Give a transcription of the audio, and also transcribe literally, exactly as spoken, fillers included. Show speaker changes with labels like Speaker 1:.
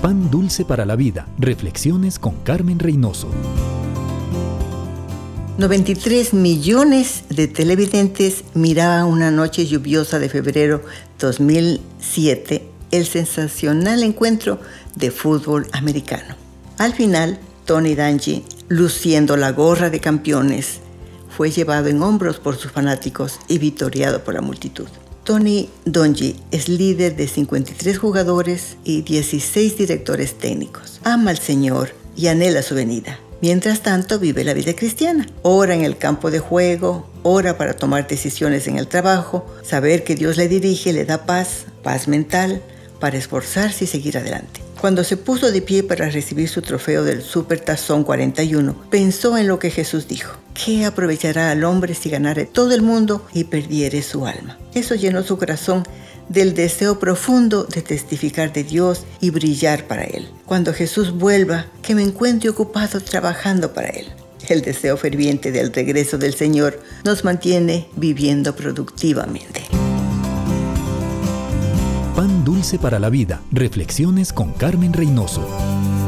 Speaker 1: Pan dulce para la vida. Reflexiones con Carmen Reynoso.
Speaker 2: noventa y tres millones de televidentes miraban una noche lluviosa de febrero dos mil siete el sensacional encuentro de fútbol americano. Al final, Tony Dungy, luciendo la gorra de campeones, fue llevado en hombros por sus fanáticos y victoriado por la multitud. Tony Dungy es líder de cincuenta y tres jugadores y dieciséis directores técnicos. Ama al Señor y anhela su venida. Mientras tanto, vive la vida cristiana. Ora en el campo de juego, ora para tomar decisiones en el trabajo. Saber que Dios le dirige le da paz, paz mental, para esforzarse y seguir adelante. Cuando se puso de pie para recibir su trofeo del Super Tazón cuarenta y uno, pensó en lo que Jesús dijo: ¿qué aprovechará al hombre si ganare todo el mundo y perdiere su alma? Eso llenó su corazón del deseo profundo de testificar de Dios y brillar para Él. Cuando Jesús vuelva, que me encuentre ocupado trabajando para Él. El deseo ferviente del regreso del Señor nos mantiene viviendo productivamente.
Speaker 1: Pan dulce para la vida. Reflexiones con Carmen Reynoso.